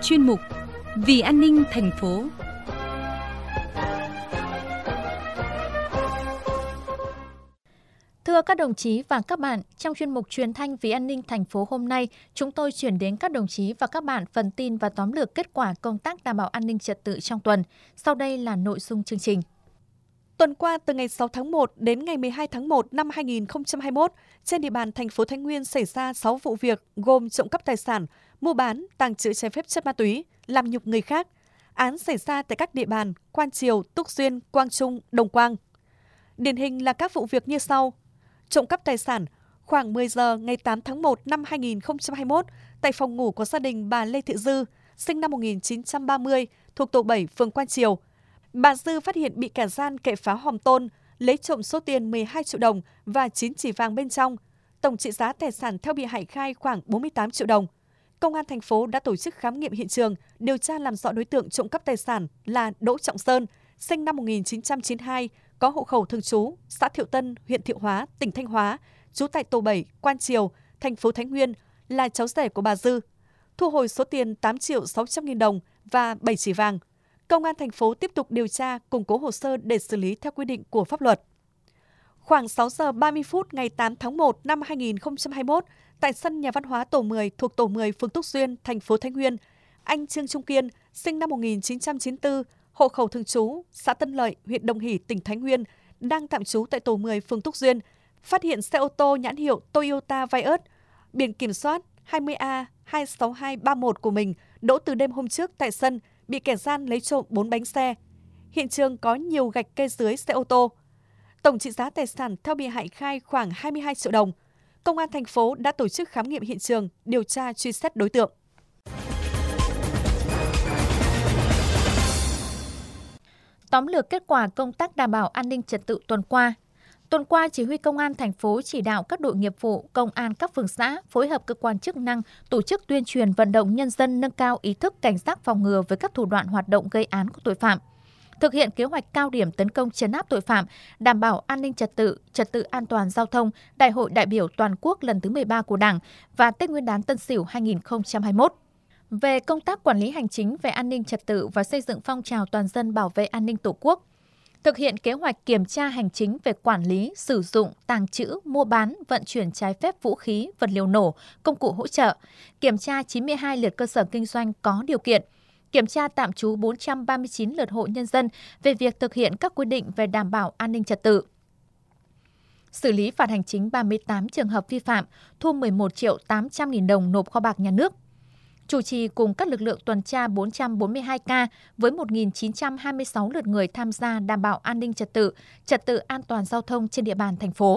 chuyên mục Vì an ninh thành phố. Thưa các đồng chí và các bạn, trong chuyên mục Truyền thanh Vì an ninh thành phố hôm nay, chúng tôi chuyển đến các đồng chí và các bạn phần tin và tóm lược kết quả công tác đảm bảo an ninh trật tự trong tuần. Sau đây là nội dung chương trình. Tuần qua, từ ngày 6 tháng 1 đến ngày 12 tháng 1 năm 2021, trên địa bàn thành phố Thái Nguyên xảy ra 6 vụ việc gồm trộm cắp tài sản, mua bán, tàng trữ trái phép chất ma túy, làm nhục người khác. Án xảy ra tại các địa bàn Quan Triều, Túc Duyên, Quang Trung, Đồng Quang. Điển hình là các vụ việc như sau. Trộm cắp tài sản, khoảng 10 giờ ngày 8 tháng 1 năm 2021, tại phòng ngủ của gia đình bà Lê Thị Dư, sinh năm 1930, thuộc tổ 7, phường Quan Triều. Bà Dư phát hiện bị kẻ gian cậy phá hòm tôn, lấy trộm số tiền 12 triệu đồng và 9 chỉ vàng bên trong. Tổng trị giá tài sản theo bị hại khai khoảng 48 triệu đồng. Công an thành phố đã tổ chức khám nghiệm hiện trường, điều tra làm rõ đối tượng trộm cắp tài sản là Đỗ Trọng Sơn, sinh năm 1992, có hộ khẩu thường trú, xã Thiệu Tân, huyện Thiệu Hóa, tỉnh Thanh Hóa, trú tại tổ 7, Quan Triều, thành phố Thái Nguyên, là cháu rể của bà Dư. Thu hồi số tiền 8 triệu 600 nghìn đồng và 7 chỉ vàng. Công an thành phố tiếp tục điều tra, củng cố hồ sơ để xử lý theo quy định của pháp luật. Khoảng 6 giờ 30 phút ngày 8 tháng 1 năm 2021, tại sân nhà văn hóa tổ 10 thuộc tổ 10 phường Túc Duyên, thành phố Thái Nguyên, anh Trương Trung Kiên, sinh năm 1994, hộ khẩu thường trú, xã Tân Lợi, huyện Đồng Hỷ, tỉnh Thái Nguyên, đang tạm trú tại tổ 10 phường Túc Duyên, phát hiện xe ô tô nhãn hiệu Toyota Vios, biển kiểm soát 20A26231 của mình đỗ từ đêm hôm trước tại sân, bị kẻ gian lấy trộm 4 bánh xe. Hiện trường có nhiều gạch kê dưới xe ô tô. Tổng trị giá tài sản theo bị hại khai khoảng 22 triệu đồng. Công an thành phố đã tổ chức khám nghiệm hiện trường, điều tra truy xét đối tượng. Tóm lược kết quả công tác đảm bảo an ninh trật tự tuần qua. Tuần qua, Chỉ huy Công an thành phố chỉ đạo các đội nghiệp vụ, công an các phường xã phối hợp cơ quan chức năng tổ chức tuyên truyền vận động nhân dân nâng cao ý thức cảnh giác phòng ngừa với các thủ đoạn hoạt động gây án của tội phạm. Thực hiện kế hoạch cao điểm tấn công trấn áp tội phạm, đảm bảo an ninh trật tự an toàn giao thông, Đại hội đại biểu toàn quốc lần thứ 13 của Đảng và Tết Nguyên đán Tân Sửu 2021. Về công tác quản lý hành chính về an ninh trật tự và xây dựng phong trào toàn dân bảo vệ an ninh Tổ quốc, thực hiện kế hoạch kiểm tra hành chính về quản lý, sử dụng, tàng trữ, mua bán, vận chuyển trái phép vũ khí, vật liệu nổ, công cụ hỗ trợ, kiểm tra 92 lượt cơ sở kinh doanh có điều kiện, kiểm tra tạm trú 439 lượt hộ nhân dân về việc thực hiện các quy định về đảm bảo an ninh trật tự. Xử lý phạt hành chính 38 trường hợp vi phạm, thu 11 triệu 800 nghìn đồng nộp kho bạc nhà nước. Chủ trì cùng các lực lượng tuần tra 442 ca với 1.926 lượt người tham gia đảm bảo an ninh trật tự an toàn giao thông trên địa bàn thành phố.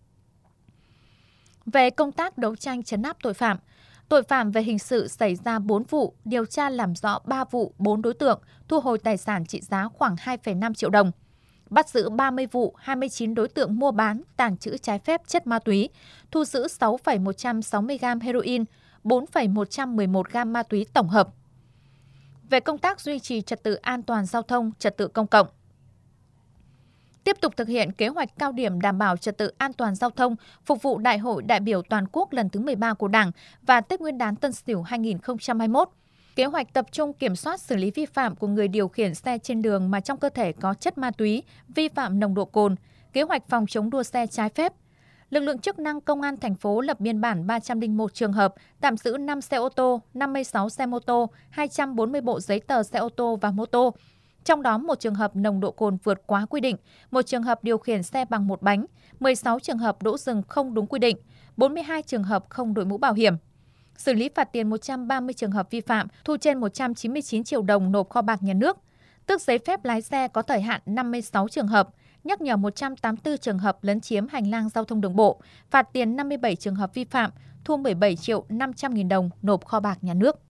Về công tác đấu tranh trấn áp tội phạm về hình sự xảy ra 4 vụ, điều tra làm rõ 3 vụ, 4 đối tượng, thu hồi tài sản trị giá khoảng 2,5 triệu đồng. Bắt giữ 30 vụ, 29 đối tượng mua bán, tàng trữ trái phép chất ma túy, thu giữ 6,160 gam heroin, 4,111 gam ma túy tổng hợp. Về công tác duy trì trật tự an toàn giao thông, trật tự công cộng, tiếp tục thực hiện kế hoạch cao điểm đảm bảo trật tự an toàn giao thông, phục vụ Đại hội đại biểu toàn quốc lần thứ 13 của Đảng và Tết Nguyên đán Tân Sửu 2021. Kế hoạch tập trung kiểm soát xử lý vi phạm của người điều khiển xe trên đường mà trong cơ thể có chất ma túy, vi phạm nồng độ cồn, kế hoạch phòng chống đua xe trái phép. Lực lượng chức năng Công an thành phố lập biên bản 301 trường hợp, tạm giữ 5 xe ô tô, 56 xe mô tô, 240 bộ giấy tờ xe ô tô và mô tô. Trong đó 1 trường hợp nồng độ cồn vượt quá quy định, 1 trường hợp điều khiển xe bằng một bánh, 16 trường hợp đỗ dừng không đúng quy định, 42 trường hợp không đội mũ bảo hiểm. Xử lý phạt tiền 130 trường hợp vi phạm, thu trên 199 triệu đồng nộp kho bạc nhà nước. Tước giấy phép lái xe có thời hạn 56 trường hợp, nhắc nhở 184 trường hợp lấn chiếm hành lang giao thông đường bộ, phạt tiền 57 trường hợp vi phạm, thu 17 triệu 500 nghìn đồng nộp kho bạc nhà nước.